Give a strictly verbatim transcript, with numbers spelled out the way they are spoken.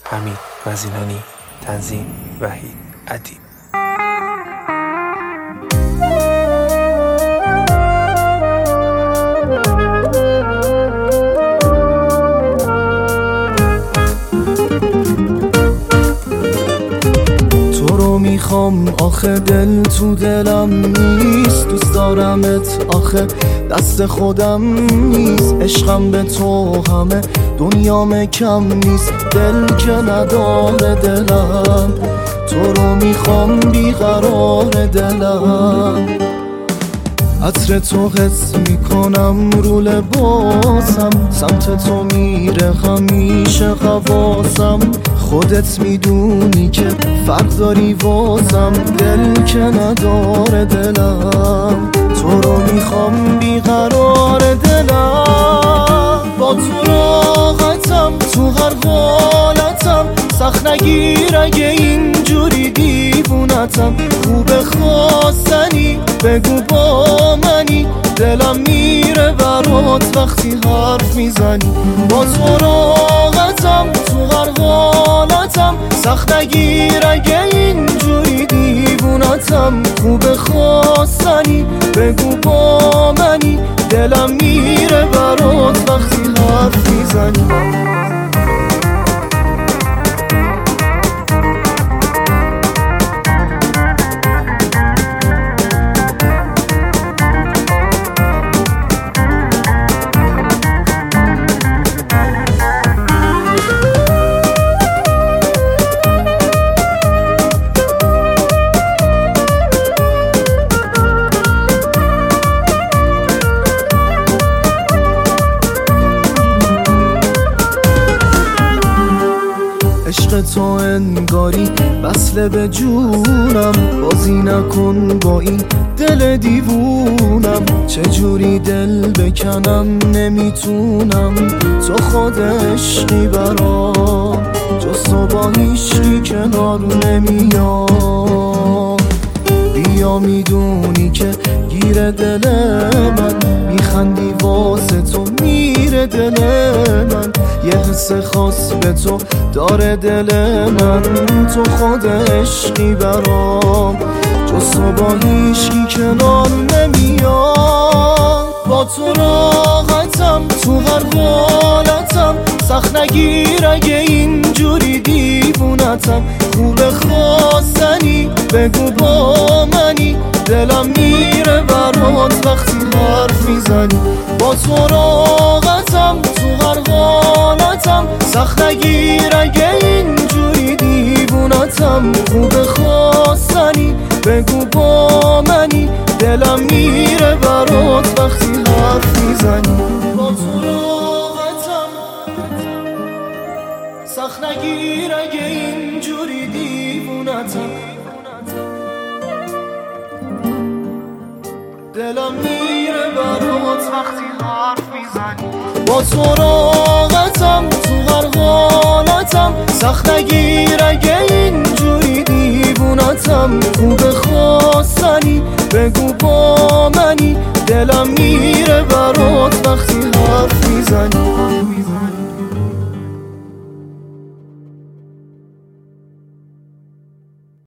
حمید مزینانی، تنظیم وحید ادیب. تو رو میخوام آخه دل تو دلم نیست، دوست دارمت آخه دست خودم نیست، عشقم به تو همه دنیام کم نیست، دل که نداره دلم، تو رو میخوام بیقرار دلم، عطر تو حس میکنم رو لباسم، سمت تو میره همیشه حواسم، خودت میدونی که فرق داری واسم، دل که نداره دلم، تو رو میخوام بیقرار دلم، با تو راحتم تو هر حالتم، سخت نگیر اگه اینجوری دیوونتم، خوب خواستنی بگو با منی، دلم میره برات وقتی حرف میزنی، با تو راحتم تو هر حالتم، سخت نگیر اگه اینجوری دیوونتم، خوب خواستنی بگو با منی، دلم میره برات وقتی حرف میزنی. عشق تو انگاری وصله به جونم، بازی نکن با این دل دیوونم، چجوری دل بکنم نمیتونم، تو خود عشقی برام، جز تو با هیچکی کنار نمیام، بیا میدونی که گیر دل من، میخندی واسه تو میره دل من، یه حس خاص به تو داره دل من، تو خود عشقی برام، جز تو با هیچکی کنار نمیام، با تو راحتم تو هر حالتم، سخت نگیر اگه اینجوری دیوونتم، خوب خواستنی بگو با منی، دلم میره برات وقتی حرف میزنی، با تو راحتم تو هر حالتم، سخت نگیر اگه اینجوری دیوونتم، خوب خواستنی بگو با منی، دلم میره برات وقتی حرف میزنی، با تو راحتم، سخت نگیر اگه اینجوری دیوونتم، دلم میره برات وقتی حرف میزنی، با تو راحتم تو هر حالتم، سخت نگیر اگه اینجوری دیوونتم، خوب خواستنی بگو با منی، دلم میره